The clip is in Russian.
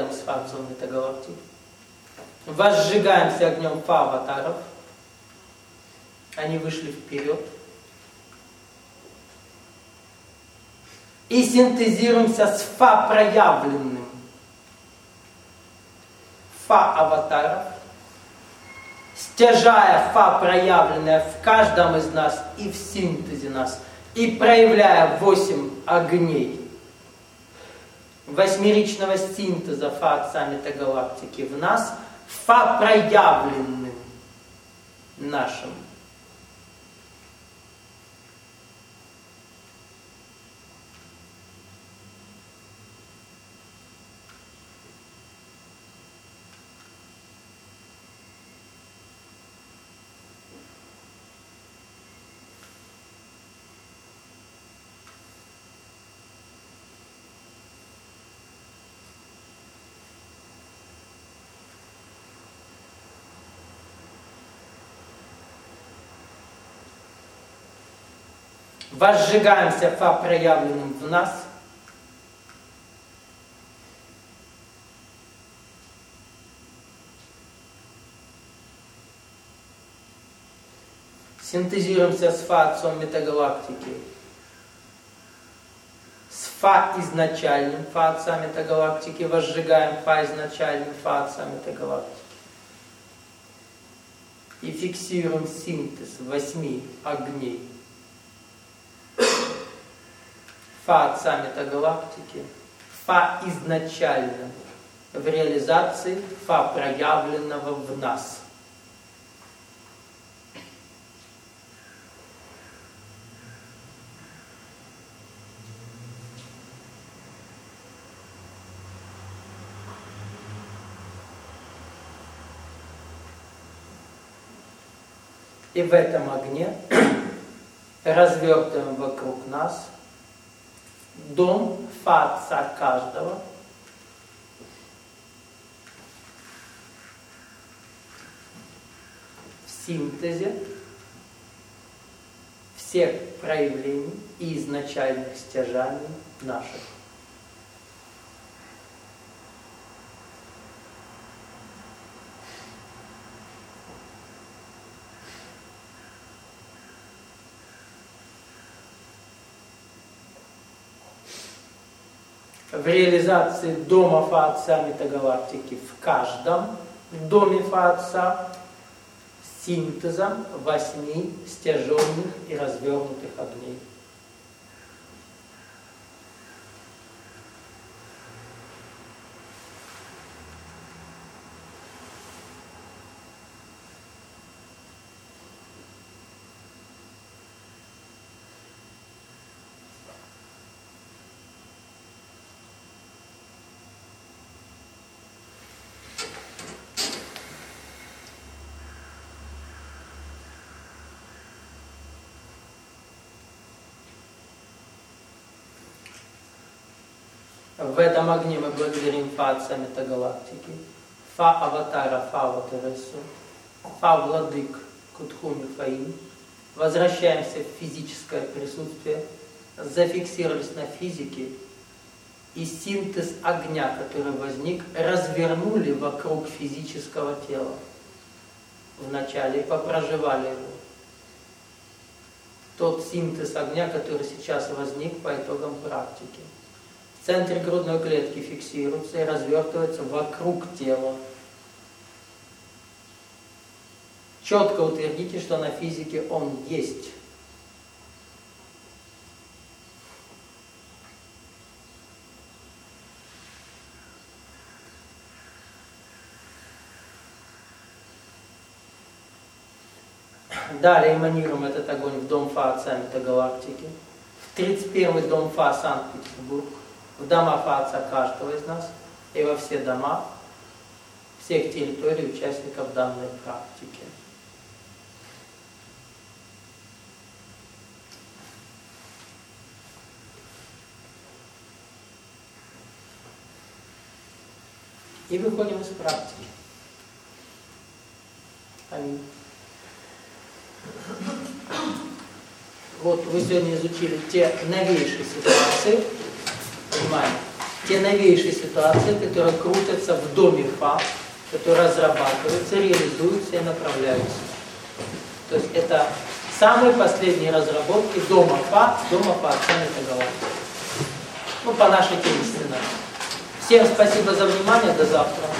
рядом с Фа-отцом метагалактики. Возжигаемся огнем Фа-аватаров. Они вышли вперед. И синтезируемся с Фа-проявленным Фа-аватаров, стяжая Фа проявленное в каждом из нас и в синтезе нас, и проявляя 8 огней восьмеричного синтеза Фа-отца метагалактики в нас, Фа проявленным нашим. Возжигаемся Фа проявленным в нас. Синтезируемся с Фа-отцом метагалактики, с Фа изначальным Фа-отца метагалактики, возжигаем Фа изначальным Фа-отца метагалактики. И фиксируем синтез 8 огней Фа-отца метагалактики, Фа изначально в реализации Фа проявленного в нас. И в этом огне развертываем вокруг нас дом Фа-отца каждого, в синтезе всех проявлений и изначальных стяжаний наших. В реализации дома Фа-отца метагалактики в каждом доме Фа-отца синтезом 8 стяженных и развернутых огней. В этом огне мы благодарим Фа-отца метагалактики, Фа-аватара Фа-аватаресу, Фа-владык Кутхуми Фаим. Возвращаемся в физическое присутствие, зафиксировались на физике, и синтез огня, который возник, развернули вокруг физического тела вначале и попроживали его. Тот синтез огня, который сейчас возник по итогам практики. В центре грудной клетки фиксируется и развертывается вокруг тела. Четко утвердите, что на физике он есть. Далее эманируем этот огонь в дом Фа-отца метагалактики, в 31-й дом Фа Санкт-Петербург, в дома Фа-отца каждого из нас и во все дома всех территорий участников данной практики. И выходим из практики. Аминь. Вот вы сегодня изучили те новейшие ситуации. Внимание. те новейшие ситуации, которые крутятся в доме Фа, которые разрабатываются, реализуются и направляются. То есть это самые последние разработки дома Фа оценки галактики. Ну, по нашей теме сценария. Всем спасибо за внимание, до завтра.